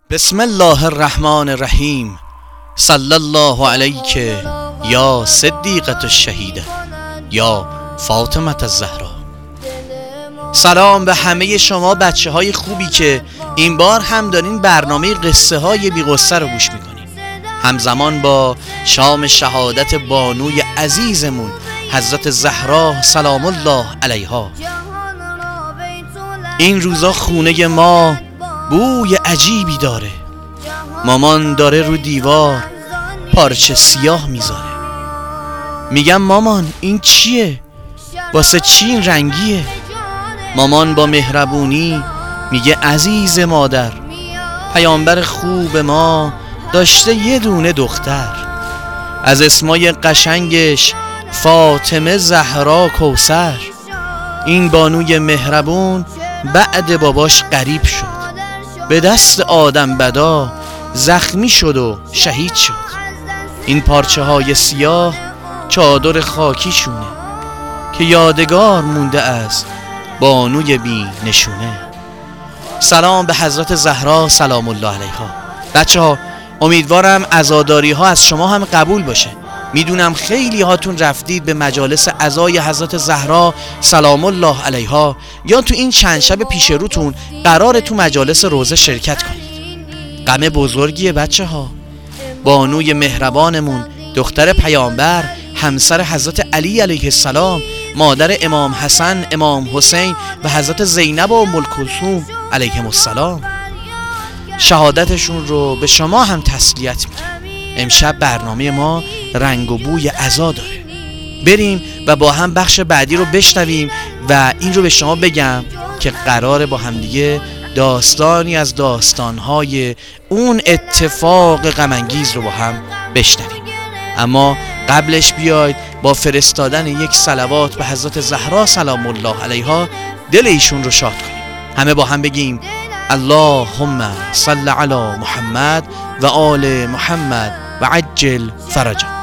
بسم الله الرحمن الرحیم. صلی الله علیک یا صدیقة الشهیده یا فاطمه الزهرا. سلام به همه شما بچه های خوبی که این بار هم دارین برنامه قصه های بی غصه رو گوش میکنین، همزمان با شام شهادت بانوی عزیزمون حضرت زهرا سلام الله علیها. این روزا خونه ما بوی عجیبی داره. مامان داره رو دیوار پارچه سیاه میذاره. میگم مامان این چیه؟ واسه چی این رنگیه؟ مامان با مهربونی میگه عزیز مادر، پیامبر خوب ما داشته یه دونه دختر، از اسمای قشنگش فاطمه، زهرا، کوثر. این بانوی مهربون بعد باباش غریب شد، به دست آدم بدا زخمی شد و شهید شد. این پارچه های سیاه چادر خاکی شونه که یادگار مونده از بانوی بی نشونه. سلام به حضرت زهرا سلام الله علیها. بچه ها امیدوارم عزاداری ها از شما هم قبول باشه. میدونم خیلی هاتون رفتید به مجالس عزای حضرت زهرا سلام الله علیها، یا تو این چند شب پیش روتون قراره تو مجالس روزه شرکت کنید. غم بزرگیه بچه ها. بانوی مهربانمون، دختر پیامبر، همسر حضرت علی علیه السلام، مادر امام حسن، امام حسین و حضرت زینب و ام کلثوم علیهم السلام، شهادتشون رو به شما هم تسلیت میگم. امشب برنامه ما رنگ و بوی عزا داره. بریم و با هم بخش بعدی رو بشنویم و این رو به شما بگم که قراره با هم دیگه داستانی از داستانهای اون اتفاق غم انگیز رو با هم بشنویم. اما قبلش بیاید با فرستادن یک صلوات به حضرت زهرا سلام الله علیها دل ایشون رو شاد کنیم. همه با هم بگیم اللهم صل علی محمد و آل محمد و عجل فرجا.